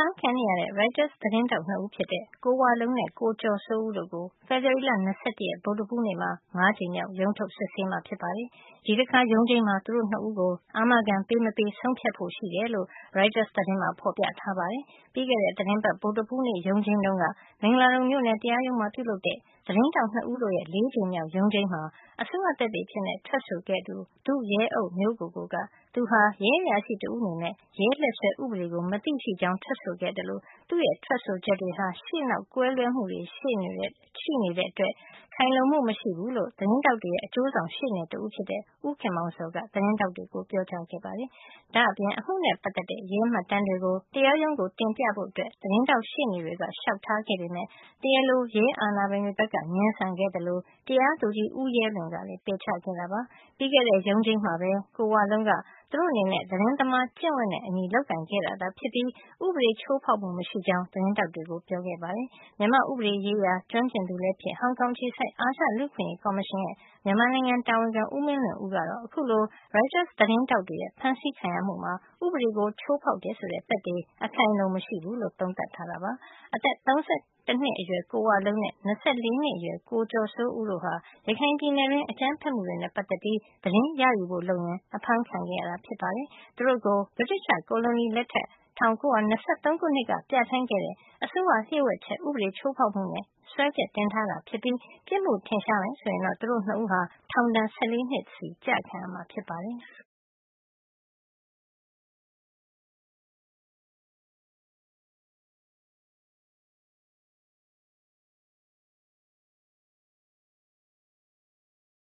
မ်းခံနေရတဲ့ Reuters သတင်းထောက် ၂ ဦးဖြစ်တဲ့ ကိုဝလုံးနဲ့ ကိုကျော်စိုးဦးတို့ကို ဖေဖေါ်ဝါရီလ ၂၁ ရက် ဗုဒ္ဓဟူးနေ့မှာ ၅ ကြိမ်မြောက် ရုံးထုတ် စစ်ဆေးမှာ ဖြစ်ပါတယ်။ ဒီတခါ ရုံးချိန်းမှာ သူတို့ ၂ ဦးကို အာမခံ ပေးမပေး ဆုံးဖြတ်ဖို့ ရှိတယ်လို့ ရိုက်တာသတင်းမှာ ဖေါ်ပြထားပါတယ်။ ပြီးခဲ့တဲ့ သီတင်းပတ် ဗုဒ္ဓဟူးနေ့ ရုံးချိန်းတုန်းက မင်္ဂလာဒုံမြို့နယ် တရားရုံးမှာ ပြုလုပ်တဲ့ သတင်းထောက် ၂ ဦးတို့ရဲ့ ၄ ကြိမ်မြောက် ရုံးချိန်းမှာ အစိုးရသက်သေအဖြစ် ထွက်ဆိုခဲ့သူ ဒုရဲအုပ်မျိုးကိုကိုက သူဟာ ရဲအရာရှိတဦးအနေနဲ့ ရဲလက်စွဲဥပဒေကို မသိရှိကြောင်း ထွက်ဆိုခဲ့သလို သူ့ရဲ့ ထွက်ဆိုချက်တွေဟာ ရှေ့နောက် ကွဲလွဲမှုတွေ ရှိနေတဲ့အတွက် ခိုင်လုံမှု မရှိဘူးလို့ သတင်းထောက်တွေရဲ့ အကျိုးဆောင် ရှေ့နေတဦးဖြစ်တဲ့ ဦးခင်မောင်ဇော်က သတင်းထောက်တွေကို ပြောကြားခဲ့ပါတယ်။ ဒါ့အပြင် အမှုနဲ့ ပတ်သက်တဲ့ ရဲမှတ်တမ်းတွေကို တရားရုံးကို တင်ပြဖို့ သတင်းထောက် ရှေ့နေတွေက လျှောက်ထားခဲ့ပေမယ့် တရားလို ရဲအာဏာပိုင်တွေဘက်က ငြင်းဆန်ခဲ့သလို တရားသူကြီး ဦးရဲလွင်ကလည်း ပယ်ချခဲ့တာပါ။ ပြီးခဲ့တဲ့ ရုံးချိန်းမှာပဲ ကိုဝလုံးက သူတို့အနေနဲ့ သတင်းသမားကျင့်ဝတ်နဲ့အညီ လုပ်ကိုင်ခဲ့တာသာ ဖြစ်ပြီး ဥပဒေချိုးဖေါက်မှု မရှိကြောင်း သတင်းထောက်တွေကို ပြောခဲ့ပါတယ်။ မြန်မာ့ဥပဒေရေးရာ ကျွမ်းကျင်သူလည်းဖြစ် ဟောင်ကောင်အခြေစိုက် အာရှလူ့အခွင့်ရေးကော်မရှင်ရဲ့ မြန်မာနိုင်ငံတာဝန်ခံ ဦးမင်းလွင်ဦးကတော့ အခုလို ရိုက်တာသတင်းထောက်တွေရဲ့ ဖမ်းဆီးခံရမှုမှာ ဥပဒေကို ချိုးဖေါက်တယ်ဆိုတဲ့ သက်သေ အခိုင်အလုံမရှိဘူးလို့ သုံးသပ်ထားတာပါ။ အသက် ၃၁ နှစ်အရွယ် ကိုဝလုံးနဲ့ ၂၄ နှစ်အရွယ် ကိုကျော်စိုးဦးတို့ဟာ ရခိုင်ပြည်နယ်တွင်း အကြမ်းဖက်မှုတွေနဲ့ ပတ်သက်ပြီး သတင်းရယူဖို့ လုပ်ရင်း အဖမ်းခံခဲ့ရတာ ဖြစ်ပါတယ်။ သူတို့ကို ဗြိတိသျှကိုလိုနီလက်ထက် ၁၉၂၃ ခုနှစ်က ပြဌာန်းခဲ့တဲ့ အစိုးရလျှို့ဝှက်ချက် ဥပဒေချိုးဖေါက်မှုနဲ့ စွဲချက်တင်ထားတာ ဖြစ်ပြီး ပြစ်မှုထင်ရှားမယ် ဆိုရင်တော့ သူတို့ ၂ ဦးဟာ ထောင်ဒဏ် ၁၄ နှစ်စီ ကျခံရမှာ ဖြစ်ပါတယ်။